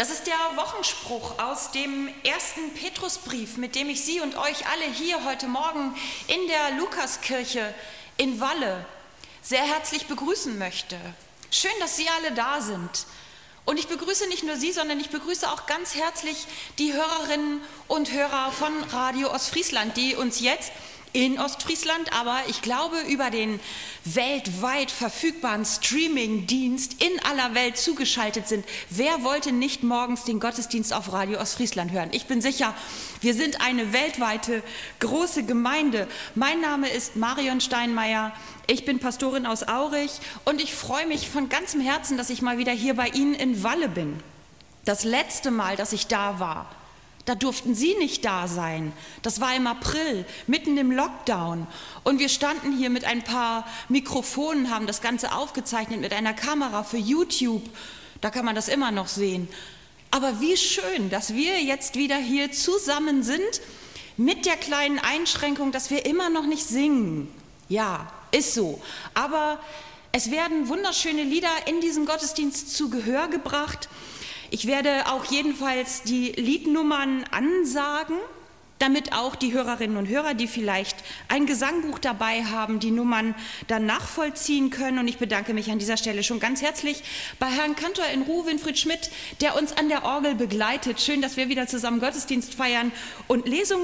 Das ist der Wochenspruch aus dem 1. Petrusbrief, mit dem ich Sie und euch alle hier heute Morgen in der Lukaskirche in Walle sehr herzlich begrüßen möchte. Schön, dass Sie alle da sind. Und ich begrüße nicht nur Sie, sondern ich begrüße auch ganz herzlich die Hörerinnen und Hörer von Radio Ostfriesland, die uns jetzt in Ostfriesland, aber ich glaube über den weltweit verfügbaren Streaming-Dienst in aller Welt zugeschaltet sind. Wer wollte nicht morgens den Gottesdienst auf Radio Ostfriesland hören? Ich bin sicher, wir sind eine weltweite große Gemeinde. Mein Name ist Marion Steinmeier, ich bin Pastorin aus Aurich und ich freue mich von ganzem Herzen, dass ich mal wieder hier bei Ihnen in Walle bin. Das letzte Mal, dass ich da war, da durften Sie nicht da sein. Das war im April, mitten im Lockdown. Und wir standen hier mit ein paar Mikrofonen, haben das Ganze aufgezeichnet mit einer Kamera für YouTube. Da kann man das immer noch sehen. Aber wie schön, dass wir jetzt wieder hier zusammen sind, mit der kleinen Einschränkung, dass wir immer noch nicht singen. Ja, ist so. Aber es werden wunderschöne Lieder in diesem Gottesdienst zu Gehör gebracht. Ich werde auch jedenfalls die Liednummern ansagen, damit auch die Hörerinnen und Hörer, die vielleicht ein Gesangbuch dabei haben, die Nummern dann nachvollziehen können. Und ich bedanke mich an dieser Stelle schon ganz herzlich bei Herrn Kantor in Ruh, Winfried Schmidt, der uns an der Orgel begleitet. Schön, dass wir wieder zusammen Gottesdienst feiern. Und Lesungen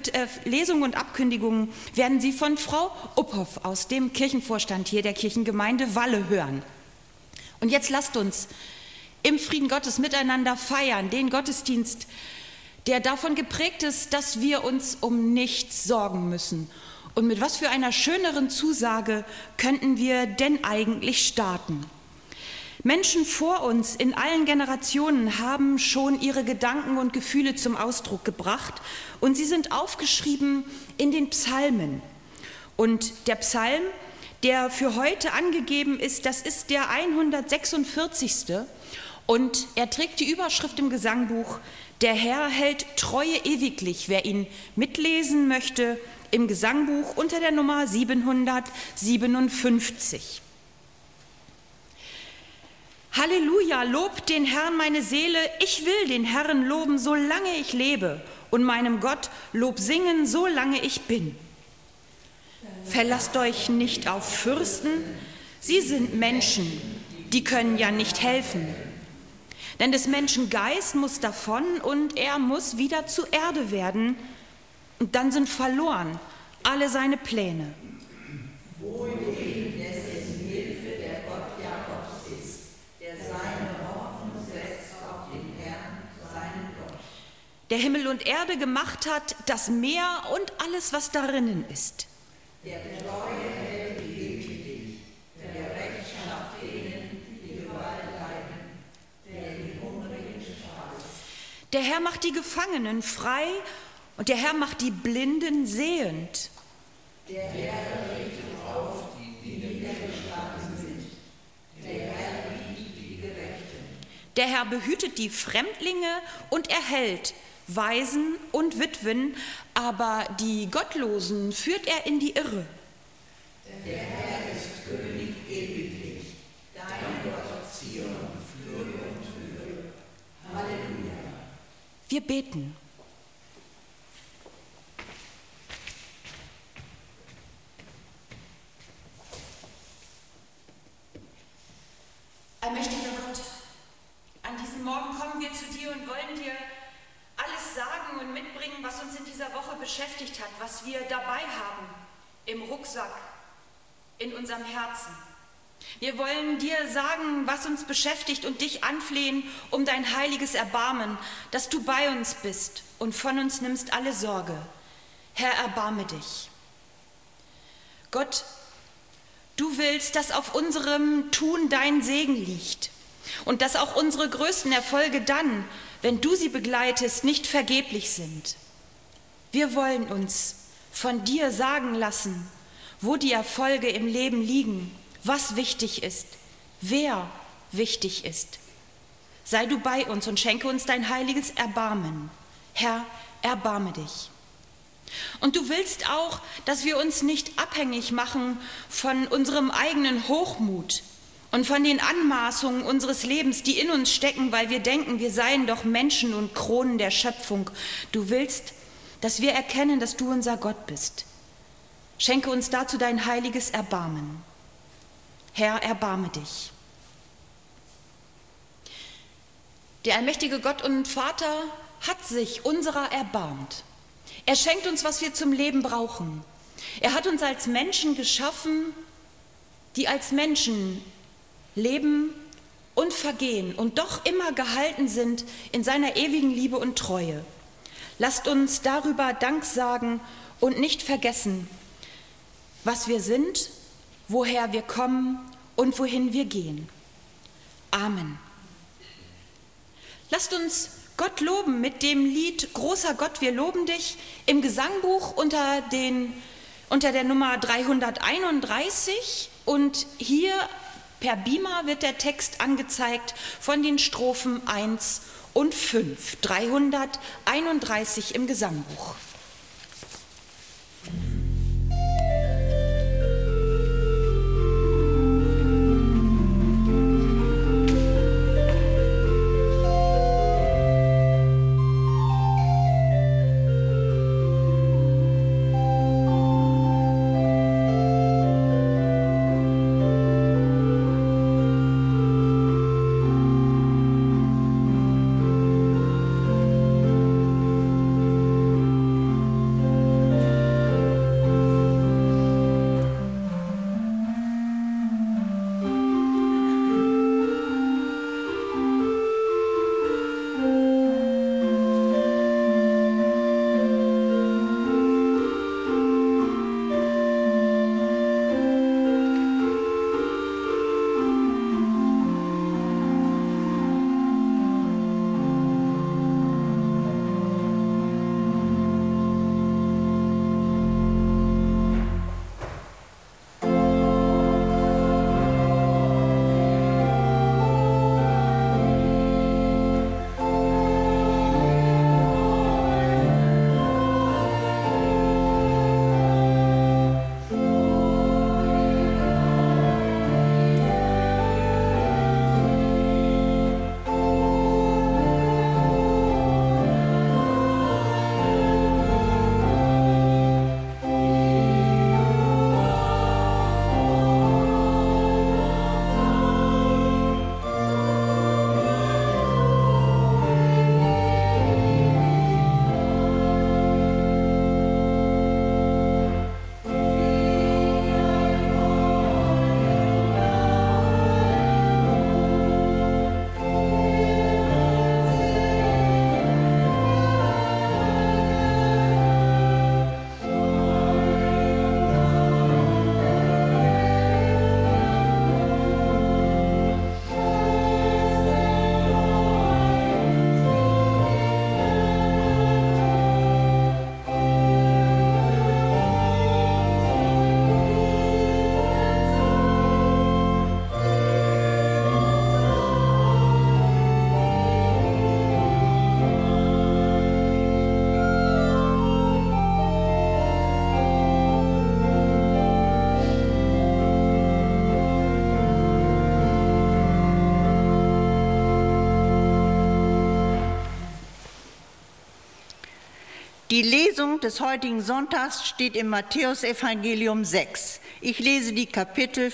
und Abkündigungen werden Sie von Frau Uphoff aus dem Kirchenvorstand hier der Kirchengemeinde Walle hören. Und jetzt lasst uns im Frieden Gottes miteinander feiern, den Gottesdienst, der davon geprägt ist, dass wir uns um nichts sorgen müssen. Und mit was für einer schöneren Zusage könnten wir denn eigentlich starten? Menschen vor uns in allen Generationen haben schon ihre Gedanken und Gefühle zum Ausdruck gebracht und sie sind aufgeschrieben in den Psalmen. Und der Psalm, der für heute angegeben ist, das ist der 146. Und er trägt die Überschrift im Gesangbuch: Der Herr hält Treue ewiglich. Wer ihn mitlesen möchte, im Gesangbuch unter der Nummer 757. Halleluja, lobt den Herrn meine Seele, ich will den Herrn loben, solange ich lebe, und meinem Gott Lob singen, solange ich bin. Verlasst euch nicht auf Fürsten, sie sind Menschen, die können ja nicht helfen. Denn des Menschen Geist muss davon und er muss wieder zu Erde werden. Und dann sind verloren alle seine Pläne. Wohl dem, dessen Hilfe der Gott Jakobs ist, der seine Hoffnung setzt auf den Herrn, seinen Gott. Der Himmel und Erde gemacht hat, das Meer und alles, was darinnen ist. Der Treue hält ewiglich, der Rechtschaft denen, die Gewalt leiden, der die Hungrigen speist. Der Herr macht die Gefangenen frei und der Herr macht die Blinden sehend. Der Herr richtet auf, die niedergeschlagen sind. Der Herr liebt die Gerechten. Der Herr behütet die Fremdlinge und erhält Waisen und Witwen, aber die Gottlosen führt er in die Irre. Der Herr ist König ewiglich, dein Gott Zion für und für. Halleluja. Wir beten. Allmächtiger Gott, an diesem Morgen kommen wir zu dir und wollen dir alles sagen und mitbringen, was uns in dieser Woche beschäftigt hat, was wir dabei haben, im Rucksack, in unserem Herzen. Wir wollen dir sagen, was uns beschäftigt und dich anflehen um dein heiliges Erbarmen, dass du bei uns bist und von uns nimmst alle Sorge. Herr, erbarme dich. Gott, du willst, dass auf unserem Tun dein Segen liegt und dass auch unsere größten Erfolge dann, wenn du sie begleitest, nicht vergeblich sind. Wir wollen uns von dir sagen lassen, wo die Erfolge im Leben liegen, was wichtig ist, wer wichtig ist. Sei du bei uns und schenke uns dein heiliges Erbarmen. Herr, erbarme dich. Und du willst auch, dass wir uns nicht abhängig machen von unserem eigenen Hochmut und von den Anmaßungen unseres Lebens, die in uns stecken, weil wir denken, wir seien doch Menschen und Kronen der Schöpfung. Du willst, dass wir erkennen, dass du unser Gott bist. Schenke uns dazu dein heiliges Erbarmen. Herr, erbarme dich. Der allmächtige Gott und Vater hat sich unserer erbarmt. Er schenkt uns, was wir zum Leben brauchen. Er hat uns als Menschen geschaffen, die als Menschen leben und vergehen und doch immer gehalten sind in seiner ewigen Liebe und Treue. Lasst uns darüber Dank sagen und nicht vergessen, was wir sind, woher wir kommen und wohin wir gehen. Amen. Lasst uns Gott loben mit dem Lied Großer Gott, wir loben dich im Gesangbuch unter der Nummer 331 und hier per Beamer wird der Text angezeigt von den Strophen 1 und 5, 331 im Gesangbuch. Die Lesung des heutigen Sonntags steht im Matthäusevangelium 6. Ich lese die Kapitel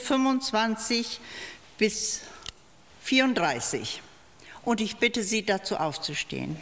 25 bis 34 und ich bitte Sie, dazu aufzustehen.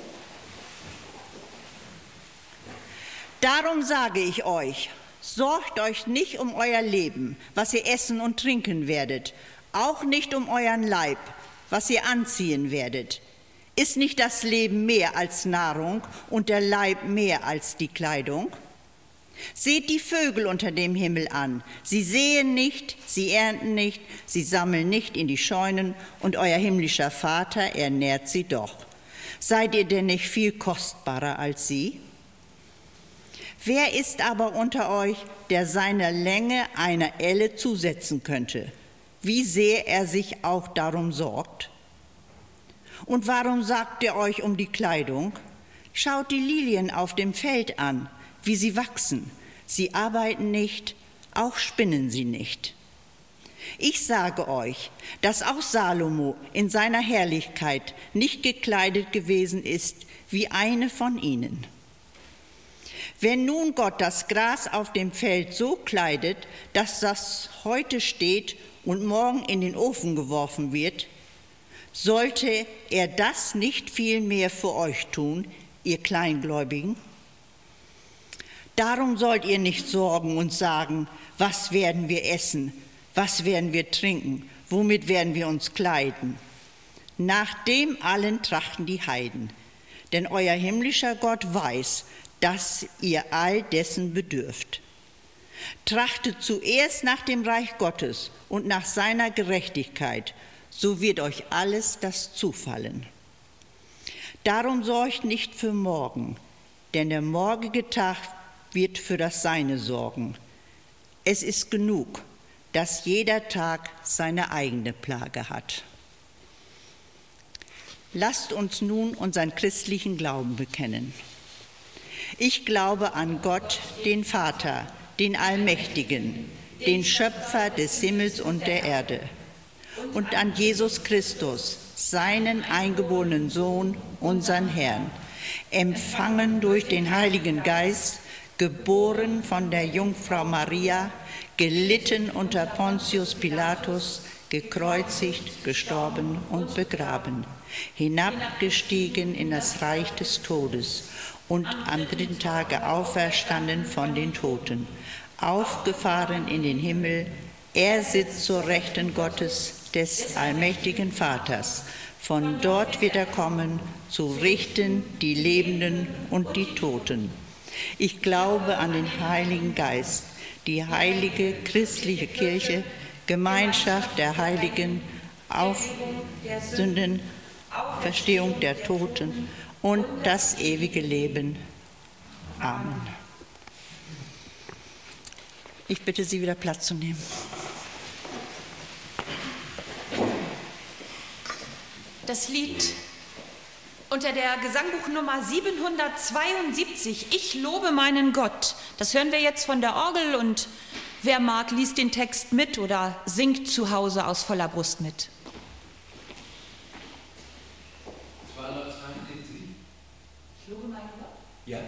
Darum sage ich euch, sorgt euch nicht um euer Leben, was ihr essen und trinken werdet, auch nicht um euren Leib, was ihr anziehen werdet. Ist nicht das Leben mehr als Nahrung und der Leib mehr als die Kleidung? Seht die Vögel unter dem Himmel an. Sie säen nicht, sie ernten nicht, sie sammeln nicht in die Scheunen, und euer himmlischer Vater ernährt sie doch. Seid ihr denn nicht viel kostbarer als sie? Wer ist aber unter euch, der seiner Länge einer Elle zusetzen könnte, wie sehr er sich auch darum sorgt? Und warum sagt ihr euch um die Kleidung? Schaut die Lilien auf dem Feld an, wie sie wachsen. Sie arbeiten nicht, auch spinnen sie nicht. Ich sage euch, dass auch Salomo in seiner Herrlichkeit nicht gekleidet gewesen ist wie eine von ihnen. Wenn nun Gott das Gras auf dem Feld so kleidet, dass das heute steht und morgen in den Ofen geworfen wird, sollte er das nicht viel mehr für euch tun, ihr Kleingläubigen? Darum sollt ihr nicht sorgen und sagen, was werden wir essen, was werden wir trinken, womit werden wir uns kleiden? Nach dem allen trachten die Heiden, denn euer himmlischer Gott weiß, dass ihr all dessen bedürft. Trachtet zuerst nach dem Reich Gottes und nach seiner Gerechtigkeit, so wird euch alles das zufallen. Darum sorgt nicht für morgen, denn der morgige Tag wird für das Seine sorgen. Es ist genug, dass jeder Tag seine eigene Plage hat. Lasst uns nun unseren christlichen Glauben bekennen. Ich glaube an Gott, den Vater, den Allmächtigen, den Schöpfer des Himmels und der Erde, und an Jesus Christus, seinen eingeborenen Sohn, unseren Herrn, empfangen durch den Heiligen Geist, geboren von der Jungfrau Maria, gelitten unter Pontius Pilatus, gekreuzigt, gestorben und begraben, hinabgestiegen in das Reich des Todes und am dritten Tage auferstanden von den Toten, aufgefahren in den Himmel. Er sitzt zur Rechten Gottes, des allmächtigen Vaters. Von dort wird er kommen, zu richten die Lebenden und die Toten. Ich glaube an den Heiligen Geist, die heilige christliche Kirche, Gemeinschaft der Heiligen, Sünden, Verstehung der Toten und das ewige Leben. Amen. Ich bitte Sie, wieder Platz zu nehmen. Das Lied unter der Gesangbuchnummer 772, Ich lobe meinen Gott. Das hören wir jetzt von der Orgel und wer mag, liest den Text mit oder singt zu Hause aus voller Brust mit. Ich lobe meinen Gott? Ja.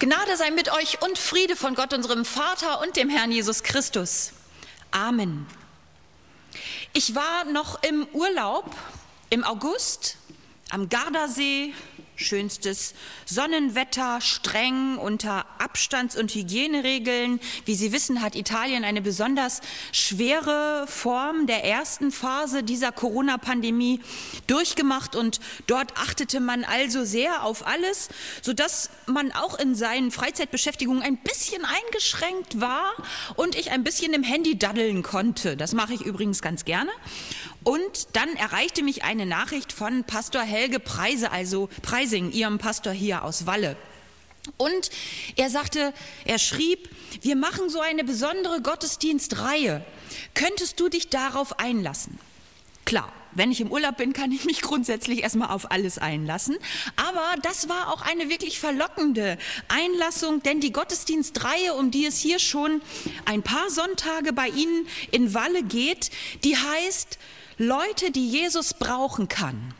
Gnade sei mit euch und Friede von Gott, unserem Vater und dem Herrn Jesus Christus. Amen. Ich war noch im Urlaub im August am Gardasee. Schönstes Sonnenwetter, streng unter Abstands- und Hygieneregeln. Wie Sie wissen, hat Italien eine besonders schwere Form der ersten Phase dieser Corona-Pandemie durchgemacht und dort achtete man also sehr auf alles, sodass man auch in seinen Freizeitbeschäftigungen ein bisschen eingeschränkt war und ich ein bisschen im Handy daddeln konnte. Das mache ich übrigens ganz gerne. Und dann erreichte mich eine Nachricht von Pastor Helge Preising, Ihrem Pastor hier aus Walle. Und er schrieb, wir machen so eine besondere Gottesdienstreihe. Könntest du dich darauf einlassen? Klar, wenn ich im Urlaub bin, kann ich mich grundsätzlich erstmal auf alles einlassen. Aber das war auch eine wirklich verlockende Einlassung, denn die Gottesdienstreihe, um die es hier schon ein paar Sonntage bei Ihnen in Walle geht, die heißt Leute, die Jesus brauchen kann.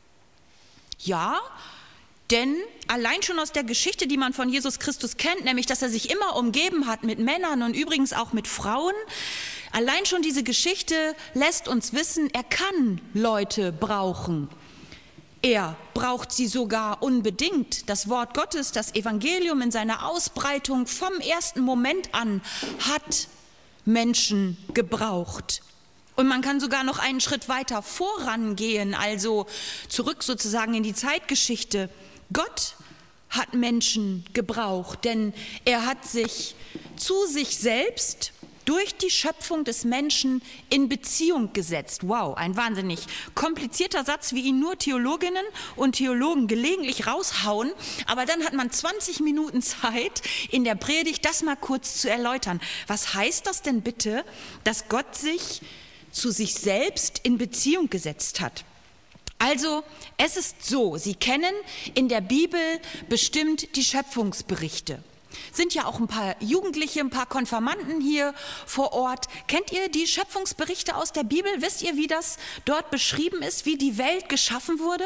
Ja, denn allein schon aus der Geschichte, die man von Jesus Christus kennt, nämlich, dass er sich immer umgeben hat mit Männern und übrigens auch mit Frauen, allein schon diese Geschichte lässt uns wissen, er kann Leute brauchen. Er braucht sie sogar unbedingt. Das Wort Gottes, das Evangelium in seiner Ausbreitung vom ersten Moment an hat Menschen gebraucht. Und man kann sogar noch einen Schritt weiter vorangehen, also zurück sozusagen in die Zeitgeschichte. Gott hat Menschen gebraucht, denn er hat sich zu sich selbst durch die Schöpfung des Menschen in Beziehung gesetzt. Wow, ein wahnsinnig komplizierter Satz, wie ihn nur Theologinnen und Theologen gelegentlich raushauen. Aber dann hat man 20 Minuten Zeit in der Predigt, das mal kurz zu erläutern. Was heißt das denn bitte, dass Gott sich zu sich selbst in Beziehung gesetzt hat? Also, es ist so, Sie kennen in der Bibel bestimmt die Schöpfungsberichte. Sind ja auch ein paar Jugendliche, ein paar Konfirmanden hier vor Ort. Kennt ihr die Schöpfungsberichte aus der Bibel? Wisst ihr, wie das dort beschrieben ist, wie die Welt geschaffen wurde?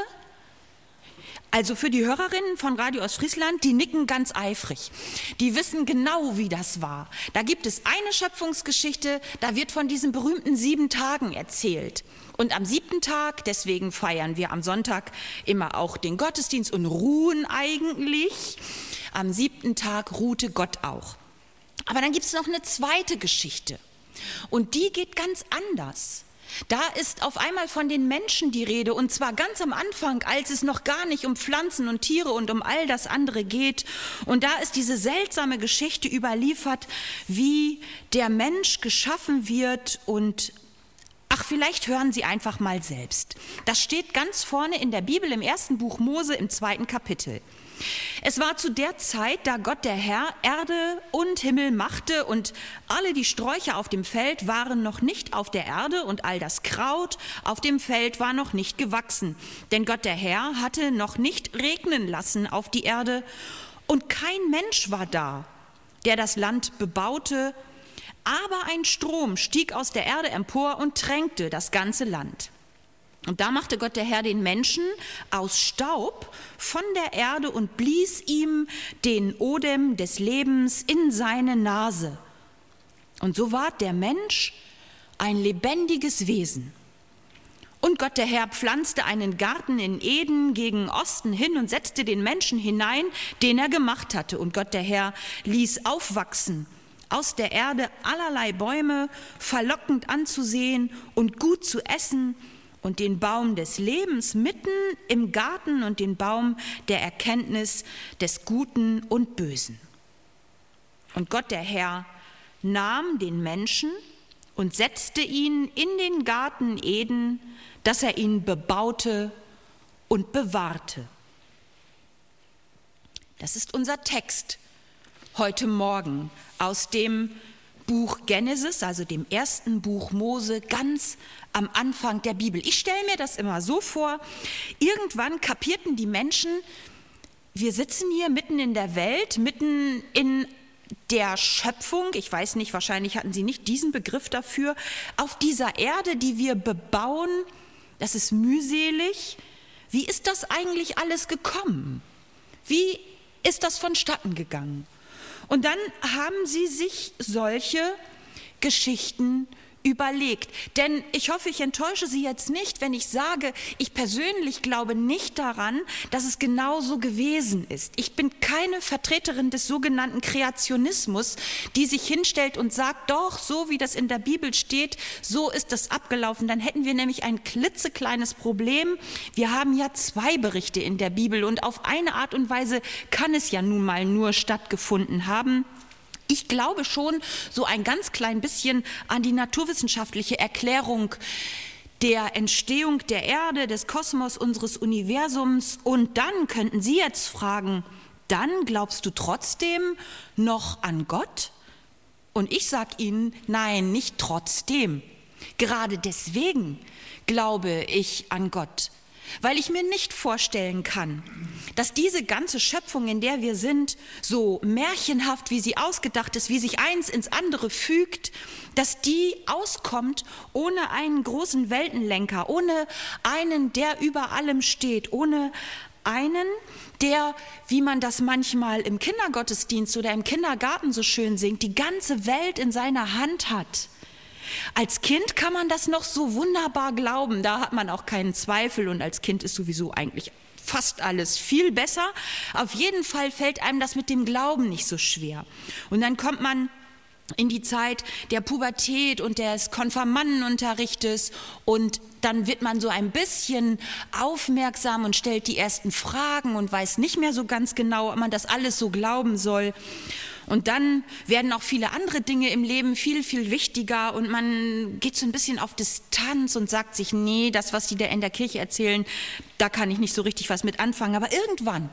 Also für die Hörerinnen von Radio Ostfriesland, die nicken ganz eifrig. Die wissen genau, wie das war. Da gibt es eine Schöpfungsgeschichte, da wird von diesen berühmten 7 Tagen erzählt. Und am 7. Tag, deswegen feiern wir am Sonntag immer auch den Gottesdienst und ruhen eigentlich. Am 7. Tag ruhte Gott auch. Aber dann gibt es noch eine zweite Geschichte. Und die geht ganz anders. Da ist auf einmal von den Menschen die Rede, und zwar ganz am Anfang, als es noch gar nicht um Pflanzen und Tiere und um all das andere geht. Und da ist diese seltsame Geschichte überliefert, wie der Mensch geschaffen wird und vielleicht hören Sie einfach mal selbst. Das steht ganz vorne in der Bibel im 1. Buch Mose im 2. Kapitel. Es war zu der Zeit, da Gott der Herr Erde und Himmel machte und alle die Sträucher auf dem Feld waren noch nicht auf der Erde und all das Kraut auf dem Feld war noch nicht gewachsen. Denn Gott der Herr hatte noch nicht regnen lassen auf die Erde und kein Mensch war da, der das Land bebaute. Aber ein Strom stieg aus der Erde empor und tränkte das ganze Land. Und da machte Gott der Herr den Menschen aus Staub von der Erde und blies ihm den Odem des Lebens in seine Nase. Und so ward der Mensch ein lebendiges Wesen. Und Gott der Herr pflanzte einen Garten in Eden gegen Osten hin und setzte den Menschen hinein, den er gemacht hatte. Und Gott der Herr ließ aufwachsen aus der Erde allerlei Bäume, verlockend anzusehen und gut zu essen, und den Baum des Lebens mitten im Garten und den Baum der Erkenntnis des Guten und Bösen. Und Gott der Herr nahm den Menschen und setzte ihn in den Garten Eden, dass er ihn bebaute und bewahrte. Das ist unser Text heute Morgen aus dem Buch Genesis, also dem 1. Buch Mose, ganz am Anfang der Bibel. Ich stelle mir das immer so vor, irgendwann kapierten die Menschen, wir sitzen hier mitten in der Welt, mitten in der Schöpfung, ich weiß nicht, wahrscheinlich hatten sie nicht diesen Begriff dafür, auf dieser Erde, die wir bebauen, das ist mühselig. Wie ist das eigentlich alles gekommen? Wie ist das vonstatten gegangen. Und dann haben sie sich solche Geschichten überlegt. Denn ich hoffe, ich enttäusche Sie jetzt nicht, wenn ich sage, ich persönlich glaube nicht daran, dass es genau so gewesen ist. Ich bin keine Vertreterin des sogenannten Kreationismus, die sich hinstellt und sagt, doch, so wie das in der Bibel steht, so ist das abgelaufen. Dann hätten wir nämlich ein klitzekleines Problem. Wir haben ja 2 Berichte in der Bibel und auf eine Art und Weise kann es ja nun mal nur stattgefunden haben. Ich glaube schon so ein ganz klein bisschen an die naturwissenschaftliche Erklärung der Entstehung der Erde, des Kosmos, unseres Universums. Und dann könnten Sie jetzt fragen, dann glaubst du trotzdem noch an Gott? Und ich sage Ihnen, nein, nicht trotzdem. Gerade deswegen glaube ich an Gott. Weil ich mir nicht vorstellen kann, dass diese ganze Schöpfung, in der wir sind, so märchenhaft, wie sie ausgedacht ist, wie sich eins ins andere fügt, dass die auskommt ohne einen großen Weltenlenker, ohne einen, der über allem steht, ohne einen, der, wie man das manchmal im Kindergottesdienst oder im Kindergarten so schön singt, die ganze Welt in seiner Hand hat. Als Kind kann man das noch so wunderbar glauben, da hat man auch keinen Zweifel und als Kind ist sowieso eigentlich fast alles viel besser. Auf jeden Fall fällt einem das mit dem Glauben nicht so schwer. Und dann kommt man in die Zeit der Pubertät und des Konfirmandenunterrichtes und dann wird man so ein bisschen aufmerksam und stellt die ersten Fragen und weiß nicht mehr so ganz genau, ob man das alles so glauben soll. Und dann werden auch viele andere Dinge im Leben viel, viel wichtiger und man geht so ein bisschen auf Distanz und sagt sich, nee, das, was die da in der Kirche erzählen, da kann ich nicht so richtig was mit anfangen. Aber irgendwann,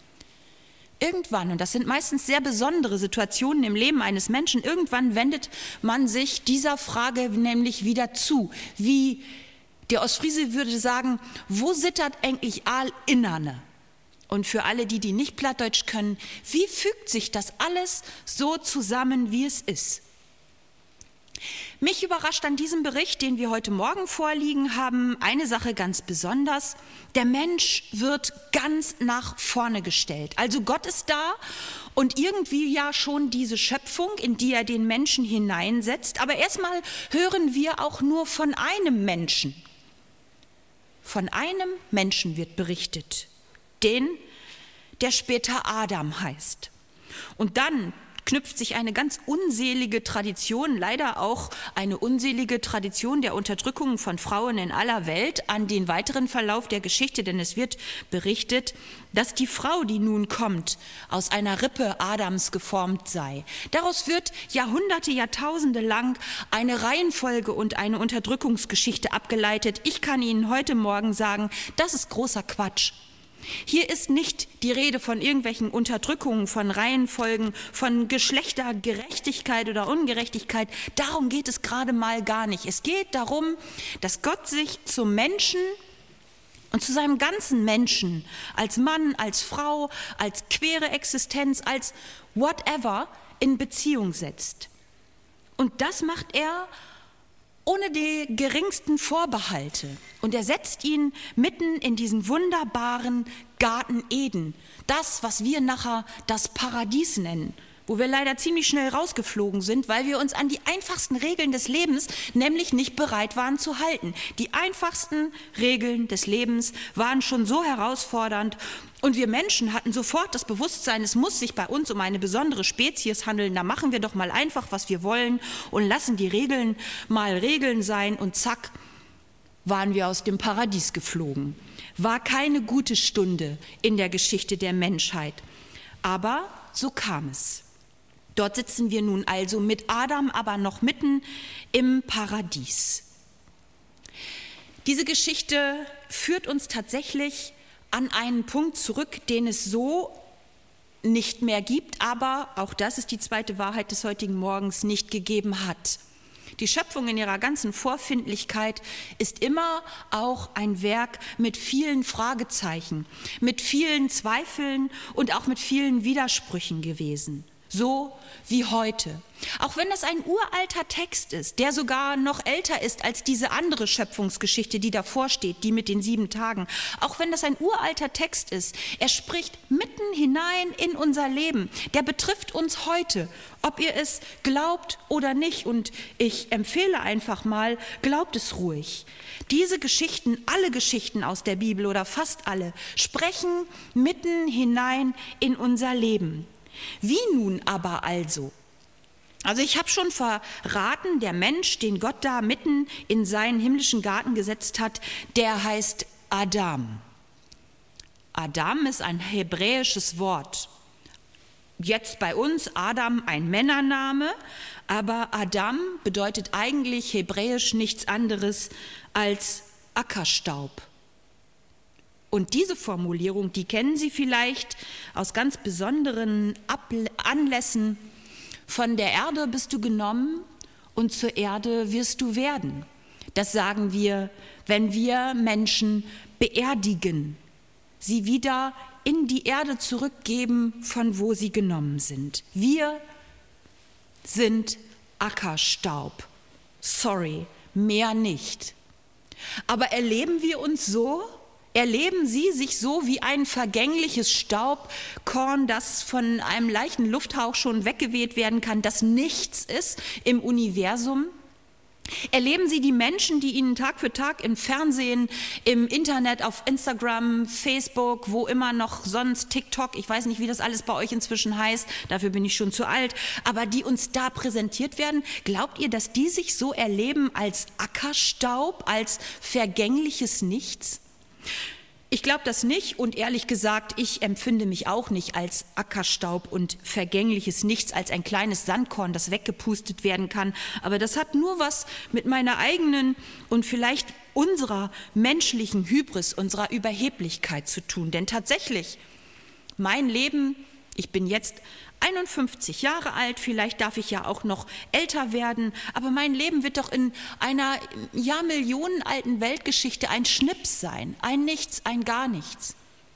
und das sind meistens sehr besondere Situationen im Leben eines Menschen, irgendwann wendet man sich dieser Frage nämlich wieder zu. Wie der Ostfriese würde sagen, wo sittert eigentlich all innerne? Und für alle, die nicht Plattdeutsch können, wie fügt sich das alles so zusammen, wie es ist? Mich überrascht an diesem Bericht, den wir heute Morgen vorliegen haben, eine Sache ganz besonders. Der Mensch wird ganz nach vorne gestellt. Also Gott ist da und irgendwie ja schon diese Schöpfung, in die er den Menschen hineinsetzt. Aber erstmal hören wir auch nur von einem Menschen. Von einem Menschen wird berichtet. Der später Adam heißt. Und dann knüpft sich eine ganz unselige Tradition, leider auch eine unselige Tradition der Unterdrückung von Frauen in aller Welt an den weiteren Verlauf der Geschichte, denn es wird berichtet, dass die Frau, die nun kommt, aus einer Rippe Adams geformt sei. Daraus wird Jahrhunderte, Jahrtausende lang eine Reihenfolge und eine Unterdrückungsgeschichte abgeleitet. Ich kann Ihnen heute Morgen sagen, das ist großer Quatsch. Hier ist nicht die Rede von irgendwelchen Unterdrückungen, von Reihenfolgen, von Geschlechtergerechtigkeit oder Ungerechtigkeit. Darum geht es gerade mal gar nicht. Es geht darum, dass Gott sich zum Menschen und zu seinem ganzen Menschen, als Mann, als Frau, als queere Existenz, als whatever, in Beziehung setzt. Und das macht er ohne die geringsten Vorbehalte. Und er setzt ihn mitten in diesen wunderbaren Garten Eden. Das, was wir nachher das Paradies nennen, wo wir leider ziemlich schnell rausgeflogen sind, weil wir uns an die einfachsten Regeln des Lebens nämlich nicht bereit waren zu halten. Die einfachsten Regeln des Lebens waren schon so herausfordernd und wir Menschen hatten sofort das Bewusstsein, es muss sich bei uns um eine besondere Spezies handeln, da machen wir doch mal einfach, was wir wollen und lassen die Regeln mal Regeln sein und zack, waren wir aus dem Paradies geflogen. War keine gute Stunde in der Geschichte der Menschheit, aber so kam es. Dort sitzen wir nun also mit Adam, aber noch mitten im Paradies. Diese Geschichte führt uns tatsächlich an einen Punkt zurück, den es so nicht mehr gibt, aber auch das ist die zweite Wahrheit des heutigen Morgens, nicht gegeben hat. Die Schöpfung in ihrer ganzen Vorfindlichkeit ist immer auch ein Werk mit vielen Fragezeichen, mit vielen Zweifeln und auch mit vielen Widersprüchen gewesen. so wie heute. Auch wenn das ein uralter Text ist, der sogar noch älter ist als diese andere Schöpfungsgeschichte, die davor steht, die mit den 7 Tagen. Auch wenn das ein uralter Text ist, er spricht mitten hinein in unser Leben. Der betrifft uns heute, ob ihr es glaubt oder nicht. Und ich empfehle einfach mal, glaubt es ruhig. Diese Geschichten, alle Geschichten aus der Bibel oder fast alle, sprechen mitten hinein in unser Leben. Wie nun aber also? Also ich habe schon verraten, der Mensch, den Gott da mitten in seinen himmlischen Garten gesetzt hat, der heißt Adam. Adam ist ein hebräisches Wort. Jetzt bei uns Adam ein Männername, aber Adam bedeutet eigentlich hebräisch nichts anderes als Ackerstaub. Und diese Formulierung, die kennen Sie vielleicht aus ganz besonderen Anlässen. Von der Erde bist du genommen und zur Erde wirst du werden. Das sagen wir, wenn wir Menschen beerdigen, sie wieder in die Erde zurückgeben, von wo sie genommen sind. Wir sind Ackerstaub. Sorry, mehr nicht. Aber erleben wir uns so? Erleben Sie sich so wie ein vergängliches Staubkorn, das von einem leichten Lufthauch schon weggeweht werden kann, das nichts ist im Universum? Erleben Sie die Menschen, die Ihnen Tag für Tag im Fernsehen, im Internet, auf Instagram, Facebook, wo immer noch sonst, TikTok, ich weiß nicht, wie das alles bei euch inzwischen heißt, dafür bin ich schon zu alt, aber die uns da präsentiert werden, glaubt ihr, dass die sich so erleben als Ackerstaub, als vergängliches Nichts? Ich glaube das nicht und ehrlich gesagt, ich empfinde mich auch nicht als Ackerstaub und vergängliches Nichts, als ein kleines Sandkorn, das weggepustet werden kann. Aber das hat nur was mit meiner eigenen und vielleicht unserer menschlichen Hybris, unserer Überheblichkeit zu tun. Denn tatsächlich, mein Leben, ich bin jetzt 51 Jahre alt, vielleicht darf ich ja auch noch älter werden, aber mein Leben wird doch in einer millionenalten Weltgeschichte ein Schnips sein, ein Nichts, ein gar nichts.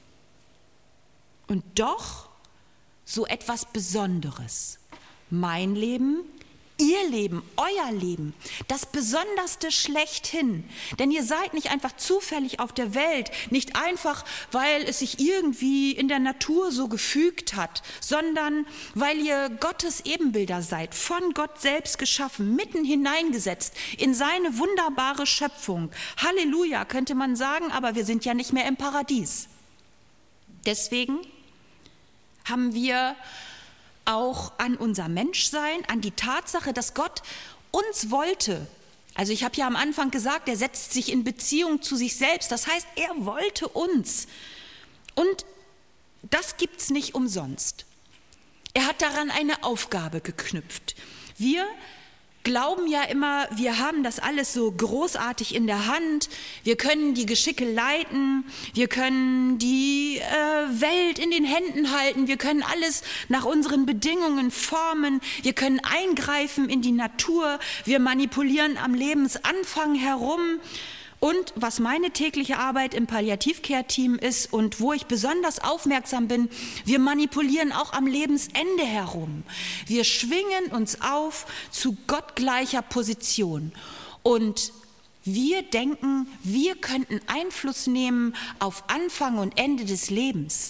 Und doch so etwas Besonderes. Mein Leben, Ihr Leben, euer Leben, das Besonderste schlechthin. Denn ihr seid nicht einfach zufällig auf der Welt, nicht einfach, weil es sich irgendwie in der Natur so gefügt hat, sondern weil ihr Gottes Ebenbilder seid, von Gott selbst geschaffen, mitten hineingesetzt in seine wunderbare Schöpfung. Halleluja, könnte man sagen, aber wir sind ja nicht mehr im Paradies. Deswegen haben wir auch an unser Menschsein, an die Tatsache, dass Gott uns wollte. Also ich habe ja am Anfang gesagt, er setzt sich in Beziehung zu sich selbst. Das heißt, er wollte uns. Und das gibt es nicht umsonst. Er hat daran eine Aufgabe geknüpft. Wir glauben ja immer, wir haben das alles so großartig in der Hand, wir können die Geschicke leiten, wir können die Welt in den Händen halten, wir können alles nach unseren Bedingungen formen, wir können eingreifen in die Natur, wir manipulieren am Lebensanfang herum. Und was meine tägliche Arbeit im Palliativcare-Team ist und wo ich besonders aufmerksam bin, wir manipulieren auch am Lebensende herum. Wir schwingen uns auf zu gottgleicher Position und wir denken, wir könnten Einfluss nehmen auf Anfang und Ende des Lebens.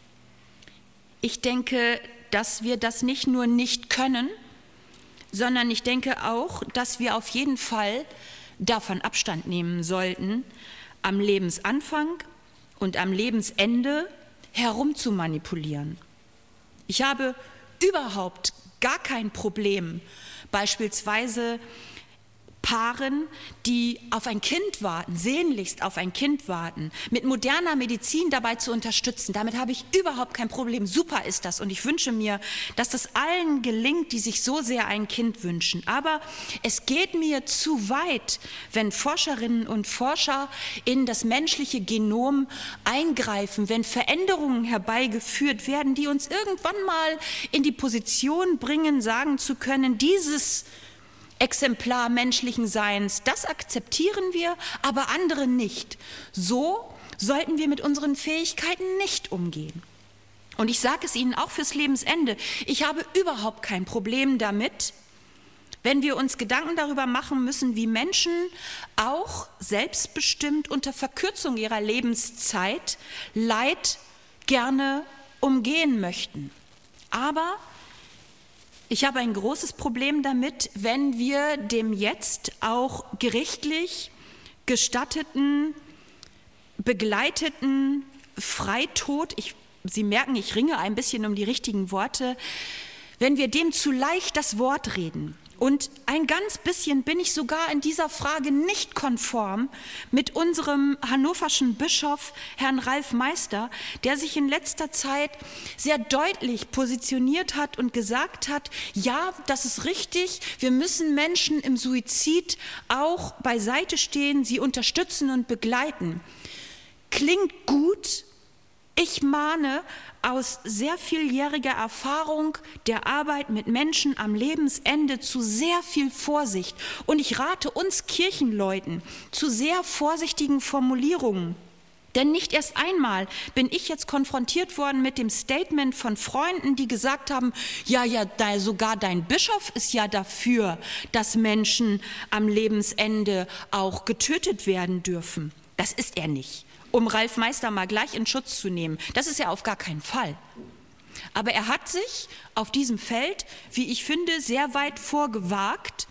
Ich denke, dass wir das nicht nur nicht können, sondern ich denke auch, dass wir auf jeden Fall davon Abstand nehmen sollten, am Lebensanfang und am Lebensende herumzumanipulieren. Ich habe überhaupt gar kein Problem, beispielsweise Paaren, die auf ein Kind warten, sehnlichst auf ein Kind warten, mit moderner Medizin dabei zu unterstützen. Damit habe ich überhaupt kein Problem. Super ist das und ich wünsche mir, dass das allen gelingt, die sich so sehr ein Kind wünschen. Aber es geht mir zu weit, wenn Forscherinnen und Forscher in das menschliche Genom eingreifen, wenn Veränderungen herbeigeführt werden, die uns irgendwann mal in die Position bringen, sagen zu können, dieses Exemplar menschlichen Seins, das akzeptieren wir, aber andere nicht. So sollten wir mit unseren Fähigkeiten nicht umgehen. Und ich sage es Ihnen auch fürs Lebensende. Ich habe überhaupt kein Problem damit, wenn wir uns Gedanken darüber machen müssen, wie Menschen auch selbstbestimmt unter Verkürzung ihrer Lebenszeit Leid gerne umgehen möchten. Aber ich habe ein großes Problem damit, wenn wir dem jetzt auch gerichtlich gestatteten, begleiteten Freitod, Sie merken, ich ringe ein bisschen um die richtigen Worte, wenn wir dem zu leicht das Wort reden. Und ein ganz bisschen bin ich sogar in dieser Frage nicht konform mit unserem hannoverschen Bischof, Herrn Ralf Meister, der sich in letzter Zeit sehr deutlich positioniert hat und gesagt hat, ja, das ist richtig, wir müssen Menschen im Suizid auch beiseite stehen, sie unterstützen und begleiten. Klingt gut. Ich mahne aus sehr vieljähriger Erfahrung der Arbeit mit Menschen am Lebensende zu sehr viel Vorsicht. Und ich rate uns Kirchenleuten zu sehr vorsichtigen Formulierungen. Denn nicht erst einmal bin ich jetzt konfrontiert worden mit dem Statement von Freunden, die gesagt haben, ja, sogar dein Bischof ist ja dafür, dass Menschen am Lebensende auch getötet werden dürfen. Das ist er nicht. Um Ralf Meister mal gleich in Schutz zu nehmen. Das ist ja auf gar keinen Fall. Aber er hat sich auf diesem Feld, wie ich finde, sehr weit vorgewagt.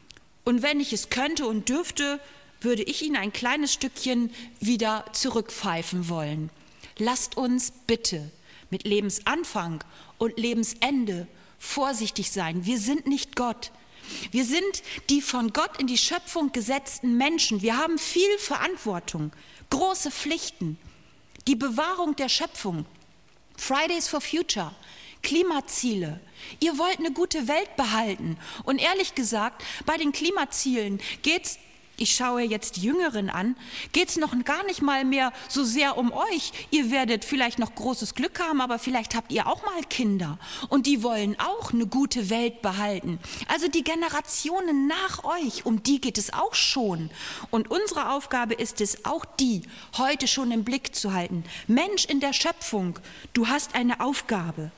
Und wenn ich es könnte und dürfte, würde ich ihn ein kleines Stückchen wieder zurückpfeifen wollen. Lasst uns bitte mit Lebensanfang und Lebensende vorsichtig sein. Wir sind nicht Gott. Wir sind die von Gott in die Schöpfung gesetzten Menschen. Wir haben viel Verantwortung. Große Pflichten, die Bewahrung der Schöpfung, Fridays for Future, Klimaziele. Ihr wollt eine gute Welt behalten. Und ehrlich gesagt, bei den Klimazielen geht's, ich schaue jetzt die Jüngeren an, geht's noch gar nicht mal mehr so sehr um euch. Ihr werdet vielleicht noch großes Glück haben, aber vielleicht habt ihr auch mal Kinder. Und die wollen auch eine gute Welt behalten. Also die Generationen nach euch, um die geht es auch schon. Und unsere Aufgabe ist es, auch die heute schon im Blick zu halten. Mensch in der Schöpfung, du hast eine Aufgabe.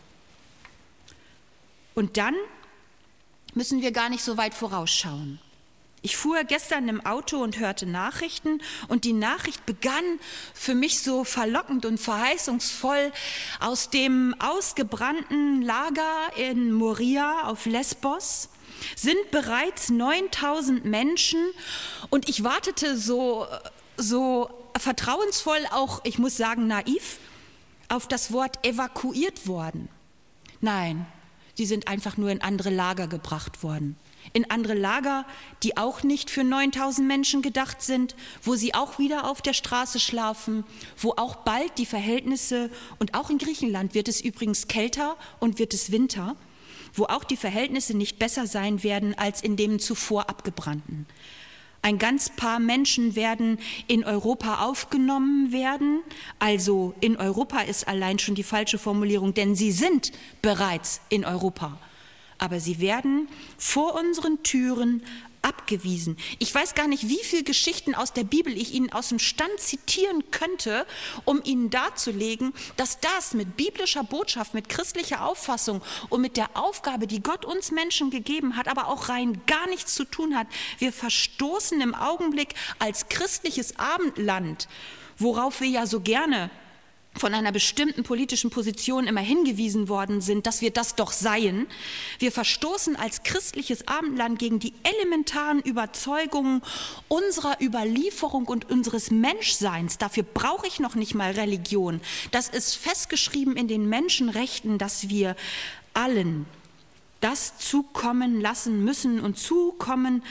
Und dann müssen wir gar nicht so weit vorausschauen. Ich fuhr gestern im Auto und hörte Nachrichten und die Nachricht begann für mich so verlockend und verheißungsvoll aus dem ausgebrannten Lager in Moria auf Lesbos sind bereits 9000 Menschen und ich wartete so vertrauensvoll, auch ich muss sagen naiv, auf das Wort evakuiert worden. Nein, sie sind einfach nur in andere Lager gebracht worden. In andere Lager, die auch nicht für 9000 Menschen gedacht sind, wo sie auch wieder auf der Straße schlafen, wo auch bald die Verhältnisse, und auch in Griechenland wird es übrigens kälter und wird es Winter, wo auch die Verhältnisse nicht besser sein werden als in dem zuvor abgebrannten. Ein ganz paar Menschen werden in Europa aufgenommen werden, also in Europa ist allein schon die falsche Formulierung, denn sie sind bereits in Europa. Aber sie werden vor unseren Türen abgewiesen. Ich weiß gar nicht, wie viele Geschichten aus der Bibel ich Ihnen aus dem Stand zitieren könnte, um Ihnen darzulegen, dass das mit biblischer Botschaft, mit christlicher Auffassung und mit der Aufgabe, die Gott uns Menschen gegeben hat, aber auch rein gar nichts zu tun hat. Wir verstoßen im Augenblick als christliches Abendland, worauf wir ja so gerne von einer bestimmten politischen Position immer hingewiesen worden sind, dass wir das doch seien. Wir verstoßen als christliches Abendland gegen die elementaren Überzeugungen unserer Überlieferung und unseres Menschseins. Dafür brauche ich noch nicht mal Religion. Das ist festgeschrieben in den Menschenrechten, dass wir allen das zukommen lassen müssen und zuzukommen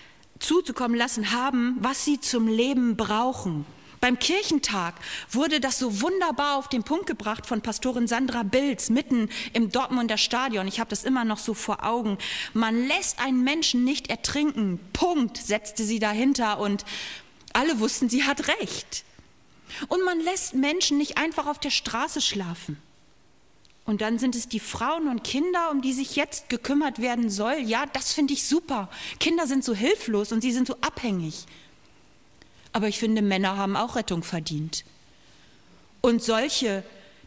lassen haben, was sie zum Leben brauchen. Beim Kirchentag wurde das so wunderbar auf den Punkt gebracht von Pastorin Sandra Bilz mitten im Dortmunder Stadion. Ich habe das immer noch so vor Augen. Man lässt einen Menschen nicht ertrinken. Punkt, setzte sie dahinter und alle wussten, sie hat recht. Und man lässt Menschen nicht einfach auf der Straße schlafen. Und dann sind es die Frauen und Kinder, um die sich jetzt gekümmert werden soll. Ja, das finde ich super. Kinder sind so hilflos und sie sind so abhängig. Aber ich finde, Männer haben auch Rettung verdient. Und solche,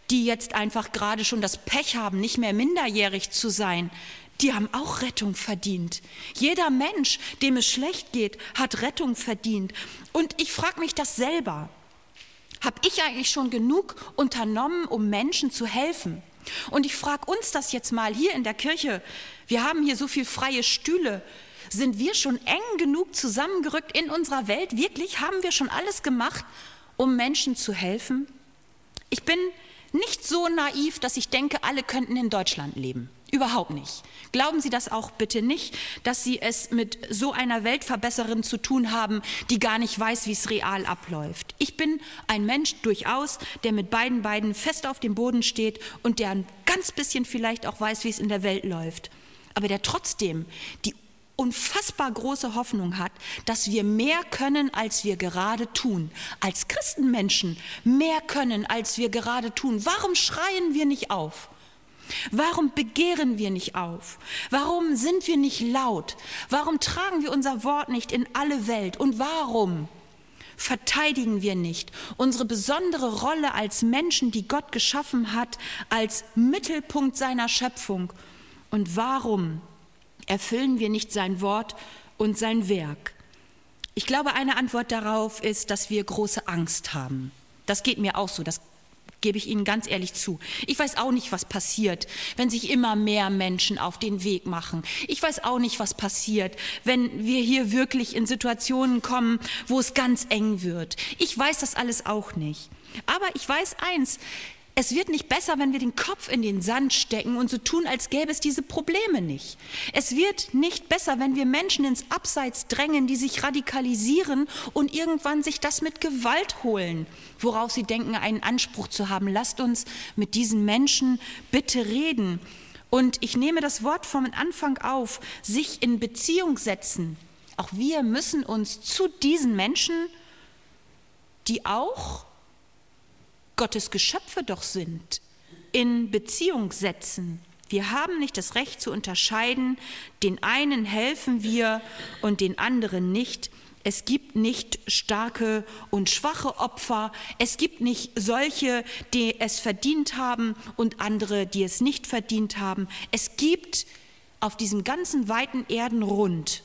die jetzt einfach gerade schon das Pech haben, nicht mehr minderjährig zu sein, die haben auch Rettung verdient. Jeder Mensch, dem es schlecht geht, hat Rettung verdient. Und ich frage mich das selber. Habe ich eigentlich schon genug unternommen, um Menschen zu helfen? Und ich frage uns das jetzt mal hier in der Kirche. Wir haben hier so viele freie Stühle. Sind wir schon eng genug zusammengerückt in unserer Welt? Wirklich, haben wir schon alles gemacht, um Menschen zu helfen? Ich bin nicht so naiv, dass ich denke, alle könnten in Deutschland leben. Überhaupt nicht. Glauben Sie das auch bitte nicht, dass Sie es mit so einer Weltverbesserin zu tun haben, die gar nicht weiß, wie es real abläuft. Ich bin ein Mensch durchaus, der mit beiden Beinen fest auf dem Boden steht und der ein ganz bisschen vielleicht auch weiß, wie es in der Welt läuft. Aber der trotzdem die unfassbar große Hoffnung hat, dass wir mehr können, als wir gerade tun. Als Christenmenschen mehr können, als wir gerade tun. Warum schreien wir nicht auf? Warum begehren wir nicht auf? Warum sind wir nicht laut? Warum tragen wir unser Wort nicht in alle Welt? Und warum verteidigen wir nicht unsere besondere Rolle als Menschen, die Gott geschaffen hat, als Mittelpunkt seiner Schöpfung? Und warum erfüllen wir nicht sein Wort und sein Werk? Ich glaube, eine Antwort darauf ist, dass wir große Angst haben. Das geht mir auch so, das gebe ich Ihnen ganz ehrlich zu. Ich weiß auch nicht, was passiert, wenn sich immer mehr Menschen auf den Weg machen. Ich weiß auch nicht, was passiert, wenn wir hier wirklich in Situationen kommen, wo es ganz eng wird. Ich weiß das alles auch nicht. Aber ich weiß eins, es wird nicht besser, wenn wir den Kopf in den Sand stecken und so tun, als gäbe es diese Probleme nicht. Es wird nicht besser, wenn wir Menschen ins Abseits drängen, die sich radikalisieren und irgendwann sich das mit Gewalt holen, worauf sie denken, einen Anspruch zu haben. Lasst uns mit diesen Menschen bitte reden. Und ich nehme das Wort vom Anfang auf, sich in Beziehung setzen. Auch wir müssen uns zu diesen Menschen, die auch Gottes Geschöpfe doch sind, in Beziehung setzen. Wir haben nicht das Recht zu unterscheiden, den einen helfen wir und den anderen nicht. Es gibt nicht starke und schwache Opfer. Es gibt nicht solche, die es verdient haben und andere, die es nicht verdient haben. Es gibt auf diesem ganzen weiten Erdenrund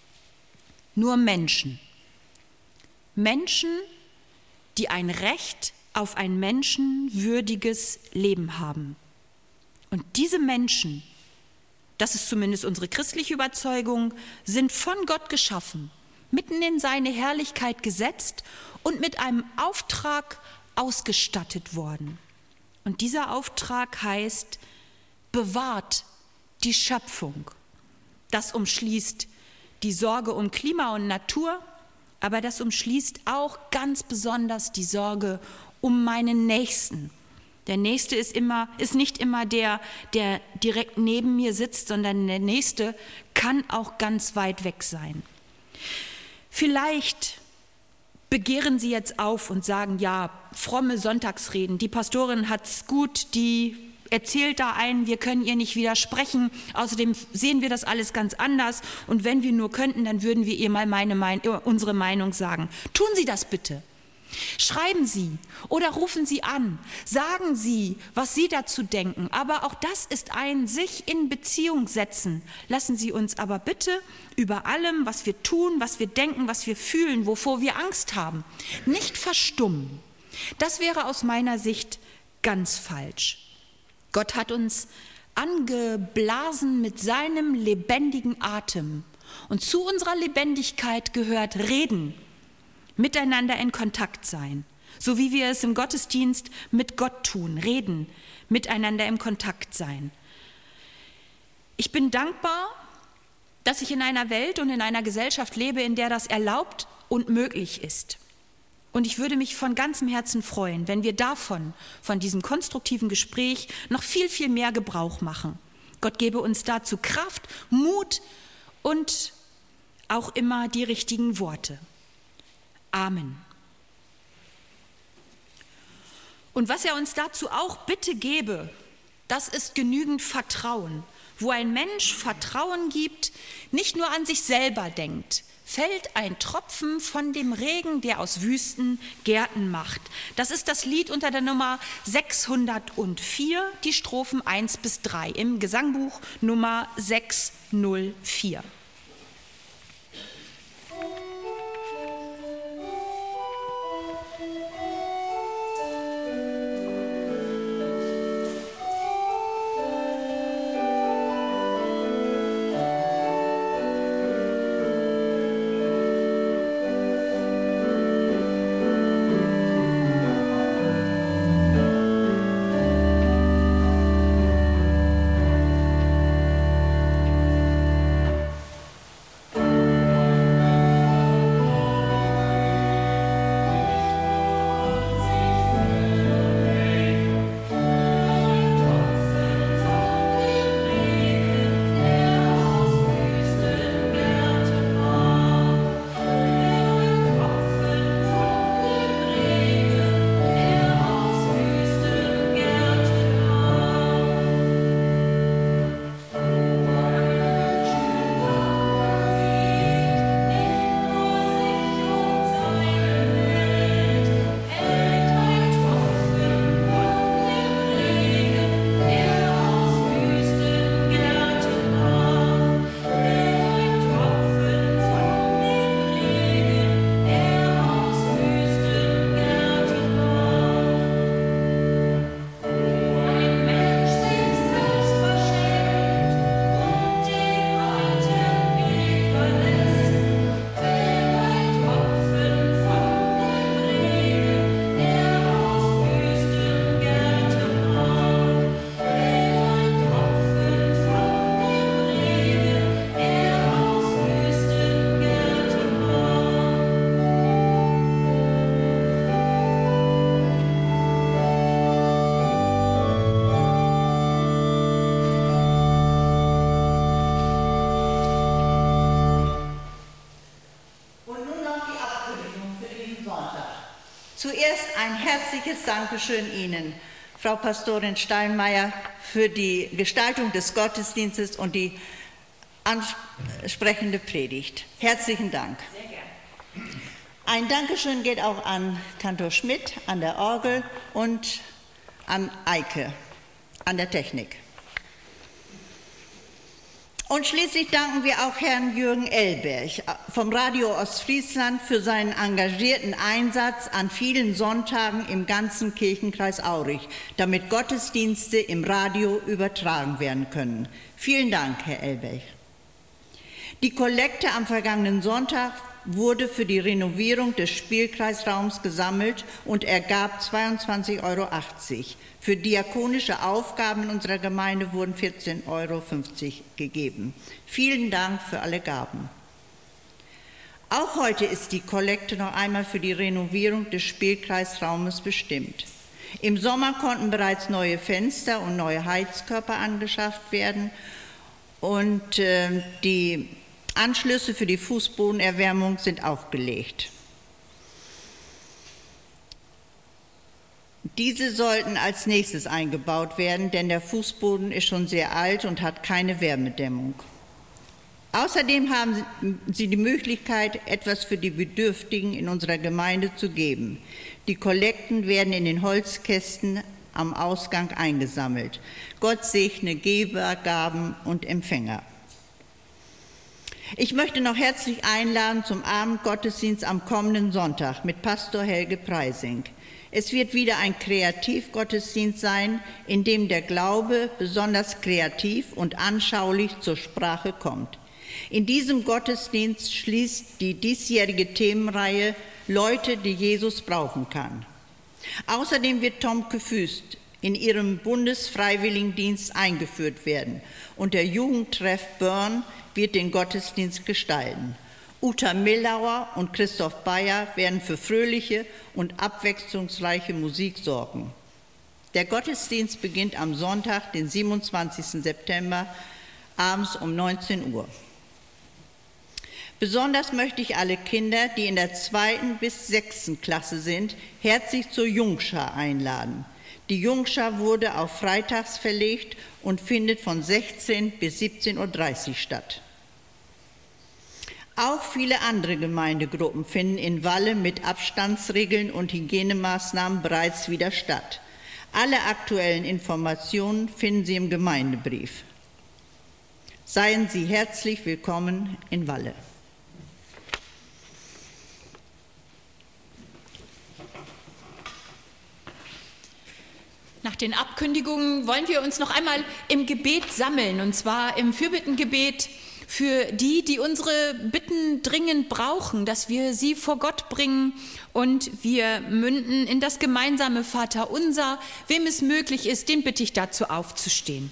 nur Menschen. Menschen, die ein Recht auf ein menschenwürdiges Leben haben. Und diese Menschen, das ist zumindest unsere christliche Überzeugung, sind von Gott geschaffen, mitten in seine Herrlichkeit gesetzt und mit einem Auftrag ausgestattet worden. Und dieser Auftrag heißt, bewahrt die Schöpfung. Das umschließt die Sorge um Klima und Natur, aber das umschließt auch ganz besonders die Sorge um meinen Nächsten. Der Nächste ist nicht immer der direkt neben mir sitzt, sondern der Nächste kann auch ganz weit weg sein. Vielleicht begehren Sie jetzt auf und sagen, ja, fromme Sonntagsreden, die Pastorin hat's gut, die erzählt da einen, wir können ihr nicht widersprechen, außerdem sehen wir das alles ganz anders und wenn wir nur könnten, dann würden wir ihr mal unsere Meinung sagen. Tun Sie das bitte. Schreiben Sie oder rufen Sie an, sagen Sie, was Sie dazu denken, aber auch das ist ein sich in Beziehung setzen. Lassen Sie uns aber bitte über allem, was wir tun, was wir denken, was wir fühlen, wovor wir Angst haben, nicht verstummen. Das wäre aus meiner Sicht ganz falsch. Gott hat uns angeblasen mit seinem lebendigen Atem und zu unserer Lebendigkeit gehört Reden. Miteinander in Kontakt sein, so wie wir es im Gottesdienst mit Gott tun, reden, miteinander im Kontakt sein. Ich bin dankbar, dass ich in einer Welt und in einer Gesellschaft lebe, in der das erlaubt und möglich ist. Und ich würde mich von ganzem Herzen freuen, wenn wir von diesem konstruktiven Gespräch noch viel, viel mehr Gebrauch machen. Gott gebe uns dazu Kraft, Mut und auch immer die richtigen Worte. Amen. Und was er uns dazu auch bitte gebe, das ist genügend Vertrauen. Wo ein Mensch Vertrauen gibt, nicht nur an sich selber denkt, fällt ein Tropfen von dem Regen, der aus Wüsten Gärten macht. Das ist das Lied unter der Nummer 604, die Strophen 1 bis 3 im Gesangbuch Nummer 604. Zuerst ein herzliches Dankeschön Ihnen, Frau Pastorin Steinmeier, für die Gestaltung des Gottesdienstes und die ansprechende Predigt. Herzlichen Dank. Sehr gerne. Ein Dankeschön geht auch an Kantor Schmidt an der Orgel und an Eike an der Technik. Und schließlich danken wir auch Herrn Jürgen Elberg vom Radio Ostfriesland für seinen engagierten Einsatz an vielen Sonntagen im ganzen Kirchenkreis Aurich, damit Gottesdienste im Radio übertragen werden können. Vielen Dank, Herr Elberg. Die Kollekte am vergangenen Sonntag wurde für die Renovierung des Spielkreisraums gesammelt und ergab 22,80 €. Für diakonische Aufgaben in unserer Gemeinde wurden 14,50 € gegeben. Vielen Dank für alle Gaben. Auch heute ist die Kollekte noch einmal für die Renovierung des Spielkreisraumes bestimmt. Im Sommer konnten bereits neue Fenster und neue Heizkörper angeschafft werden und die Anschlüsse für die Fußbodenerwärmung sind auch gelegt. Diese sollten als nächstes eingebaut werden, denn der Fußboden ist schon sehr alt und hat keine Wärmedämmung. Außerdem haben Sie die Möglichkeit, etwas für die Bedürftigen in unserer Gemeinde zu geben. Die Kollekten werden in den Holzkästen am Ausgang eingesammelt. Gott segne Geber, Gaben und Empfänger. Ich möchte noch herzlich einladen zum Abendgottesdienst am kommenden Sonntag mit Pastor Helge Preising. Es wird wieder ein Kreativgottesdienst sein, in dem der Glaube besonders kreativ und anschaulich zur Sprache kommt. In diesem Gottesdienst schließt die diesjährige Themenreihe Leute, die Jesus brauchen kann. Außerdem wird Tomke Füst in ihrem Bundesfreiwilligendienst eingeführt werden und der Jugendtreff Börn wird den Gottesdienst gestalten. Uta Millauer und Christoph Bayer werden für fröhliche und abwechslungsreiche Musik sorgen. Der Gottesdienst beginnt am Sonntag, den 27. September, abends um 19 Uhr. Besonders möchte ich alle Kinder, die in der 2. bis 6. Klasse sind, herzlich zur Jungschar einladen. Die Jungschar wurde auf freitags verlegt und findet von 16 bis 17:30 Uhr statt. Auch viele andere Gemeindegruppen finden in Walle mit Abstandsregeln und Hygienemaßnahmen bereits wieder statt. Alle aktuellen Informationen finden Sie im Gemeindebrief. Seien Sie herzlich willkommen in Walle. Nach den Abkündigungen wollen wir uns noch einmal im Gebet sammeln, und zwar im Fürbittengebet für die, die unsere Bitten dringend brauchen, dass wir sie vor Gott bringen, und wir münden in das gemeinsame Vaterunser. Wem es möglich ist, den bitte ich dazu aufzustehen.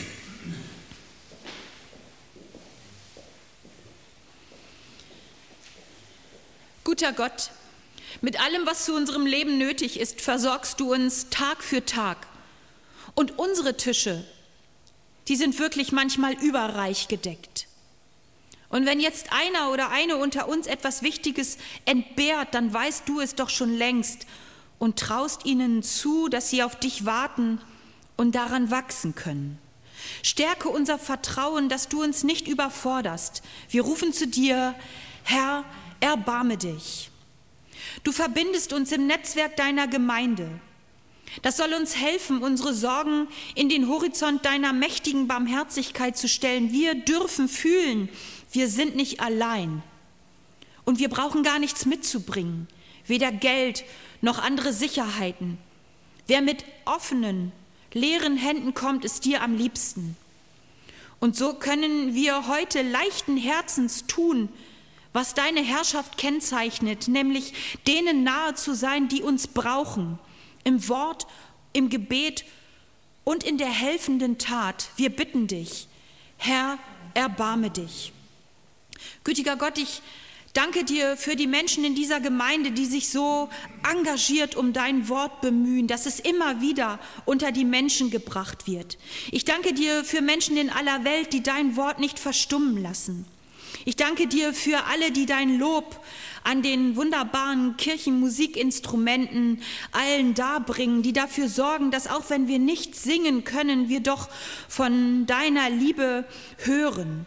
Guter Gott, mit allem, was zu unserem Leben nötig ist, versorgst du uns Tag für Tag. Und unsere Tische, die sind wirklich manchmal überreich gedeckt. Und wenn jetzt einer oder eine unter uns etwas Wichtiges entbehrt, dann weißt du es doch schon längst und traust ihnen zu, dass sie auf dich warten und daran wachsen können. Stärke unser Vertrauen, dass du uns nicht überforderst. Wir rufen zu dir: Herr, erbarme dich. Du verbindest uns im Netzwerk deiner Gemeinde. Das soll uns helfen, unsere Sorgen in den Horizont deiner mächtigen Barmherzigkeit zu stellen. Wir dürfen fühlen, wir sind nicht allein. Und wir brauchen gar nichts mitzubringen, weder Geld noch andere Sicherheiten. Wer mit offenen, leeren Händen kommt, ist dir am liebsten. Und so können wir heute leichten Herzens tun, was deine Herrschaft kennzeichnet, nämlich denen nahe zu sein, die uns brauchen, im Wort, im Gebet und in der helfenden Tat. Wir bitten dich, Herr, erbarme dich. Gütiger Gott, ich danke dir für die Menschen in dieser Gemeinde, die sich so engagiert um dein Wort bemühen, dass es immer wieder unter die Menschen gebracht wird. Ich danke dir für Menschen in aller Welt, die dein Wort nicht verstummen lassen. Ich danke dir für alle, die dein Lob an den wunderbaren Kirchenmusikinstrumenten allen darbringen, die dafür sorgen, dass auch wenn wir nicht singen können, wir doch von deiner Liebe hören.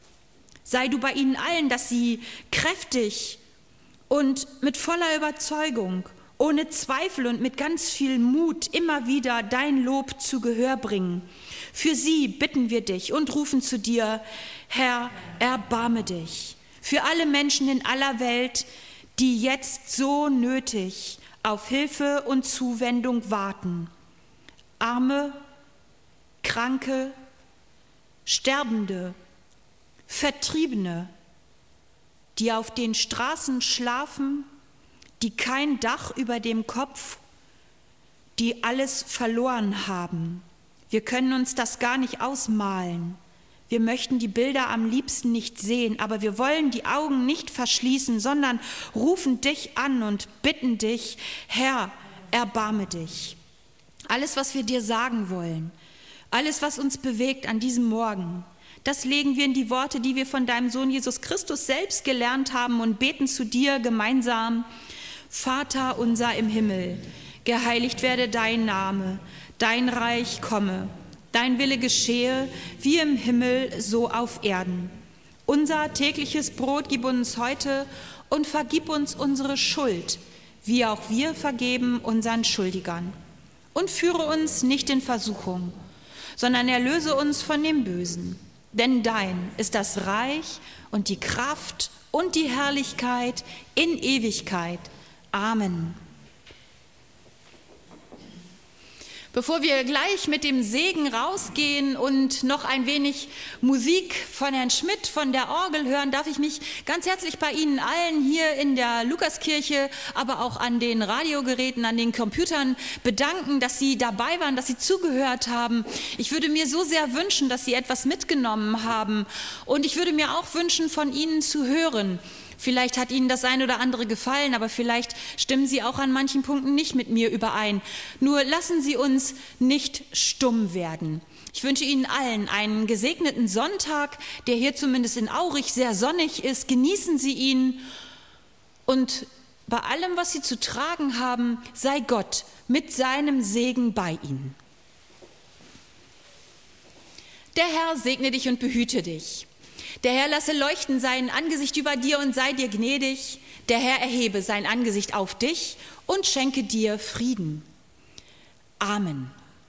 Sei du bei ihnen allen, dass sie kräftig und mit voller Überzeugung, ohne Zweifel und mit ganz viel Mut immer wieder dein Lob zu Gehör bringen. Für sie bitten wir dich und rufen zu dir: Herr, erbarme dich. Für alle Menschen in aller Welt, die jetzt so nötig auf Hilfe und Zuwendung warten. Arme, Kranke, Sterbende, Vertriebene, die auf den Straßen schlafen, die kein Dach über dem Kopf, die alles verloren haben. Wir können uns das gar nicht ausmalen. Wir möchten die Bilder am liebsten nicht sehen, aber wir wollen die Augen nicht verschließen, sondern rufen dich an und bitten dich: Herr, erbarme dich. Alles, was wir dir sagen wollen, alles, was uns bewegt an diesem Morgen, das legen wir in die Worte, die wir von deinem Sohn Jesus Christus selbst gelernt haben, und beten zu dir gemeinsam: Vater unser im Himmel, geheiligt werde dein Name, dein Reich komme. Dein Wille geschehe, wie im Himmel, so auf Erden. Unser tägliches Brot gib uns heute und vergib uns unsere Schuld, wie auch wir vergeben unseren Schuldigern. Und führe uns nicht in Versuchung, sondern erlöse uns von dem Bösen. Denn dein ist das Reich und die Kraft und die Herrlichkeit in Ewigkeit. Amen. Bevor wir gleich mit dem Segen rausgehen und noch ein wenig Musik von Herrn Schmidt von der Orgel hören, darf ich mich ganz herzlich bei Ihnen allen hier in der Lukaskirche, aber auch an den Radiogeräten, an den Computern bedanken, dass Sie dabei waren, dass Sie zugehört haben. Ich würde mir so sehr wünschen, dass Sie etwas mitgenommen haben, und ich würde mir auch wünschen, von Ihnen zu hören. Vielleicht hat Ihnen das eine oder andere gefallen, aber vielleicht stimmen Sie auch an manchen Punkten nicht mit mir überein. Nur lassen Sie uns nicht stumm werden. Ich wünsche Ihnen allen einen gesegneten Sonntag, der hier zumindest in Aurich sehr sonnig ist. Genießen Sie ihn, und bei allem, was Sie zu tragen haben, sei Gott mit seinem Segen bei Ihnen. Der Herr segne dich und behüte dich. Der Herr lasse leuchten sein Angesicht über dir und sei dir gnädig. Der Herr erhebe sein Angesicht auf dich und schenke dir Frieden. Amen.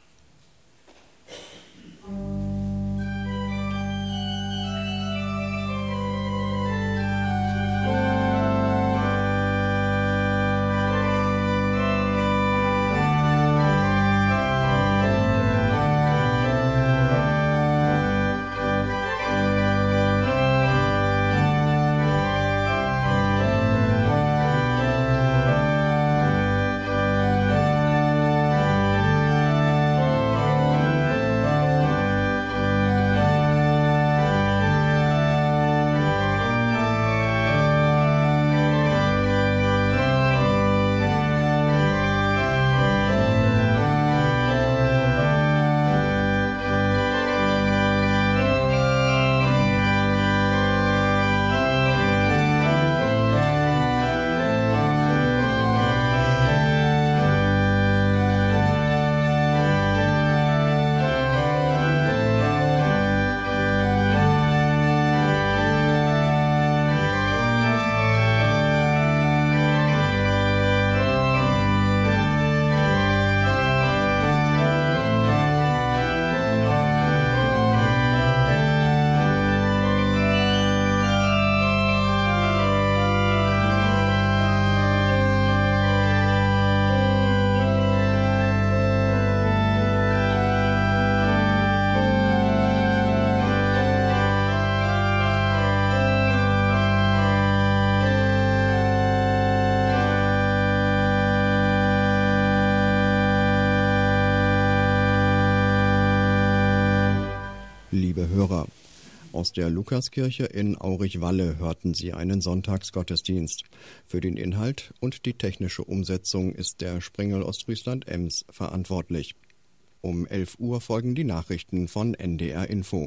Liebe Hörer, aus der Lukaskirche in Aurich-Walle hörten Sie einen Sonntagsgottesdienst. Für den Inhalt und die technische Umsetzung ist der Sprengel Ostfriesland-Ems verantwortlich. Um 11 Uhr folgen die Nachrichten von NDR Info.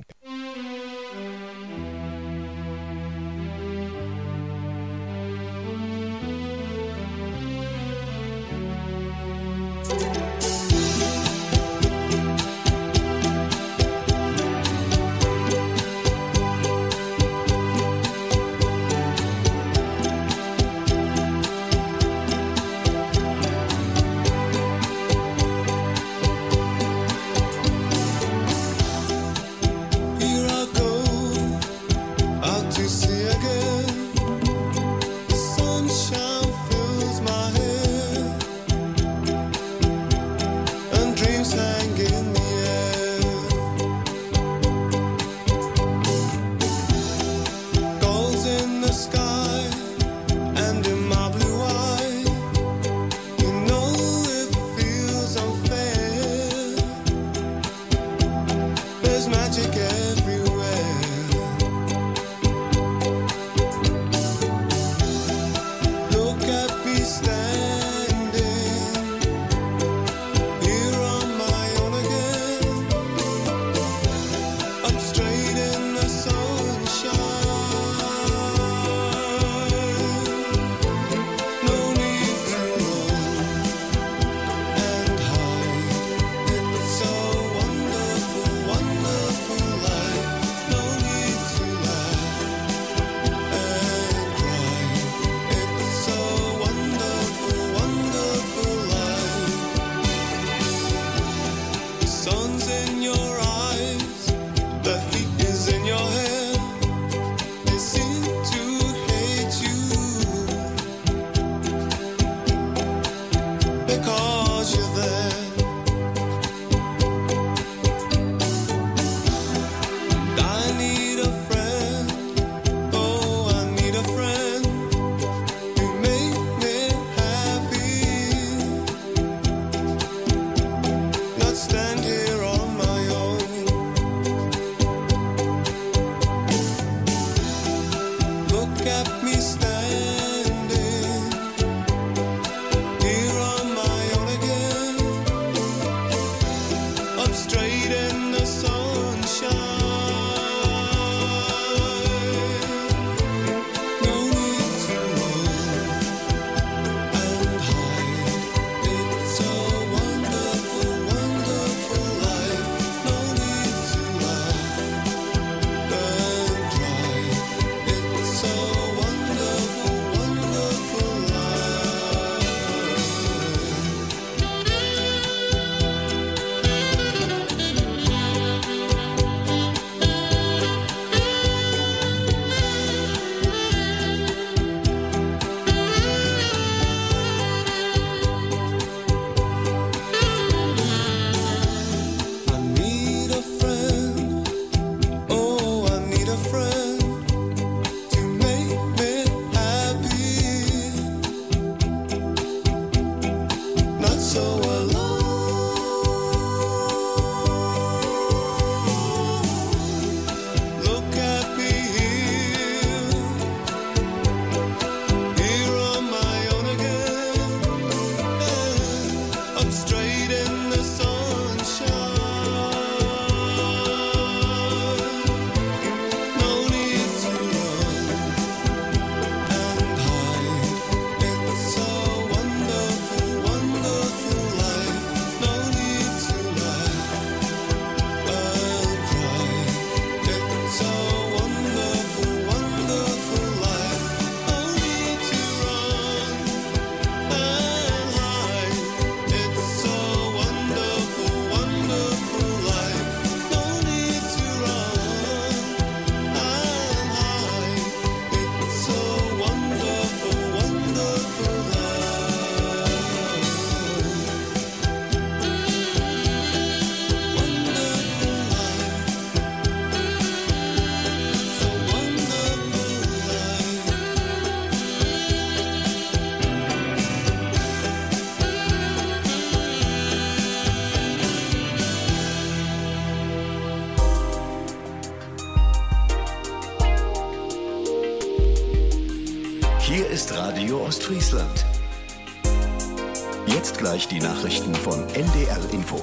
Hier ist Radio Ostfriesland. Jetzt gleich die Nachrichten von NDR Info.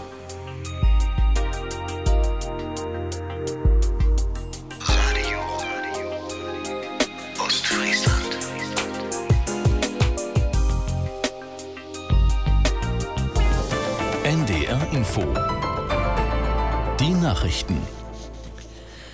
Radio Ostfriesland. NDR Info. Die Nachrichten.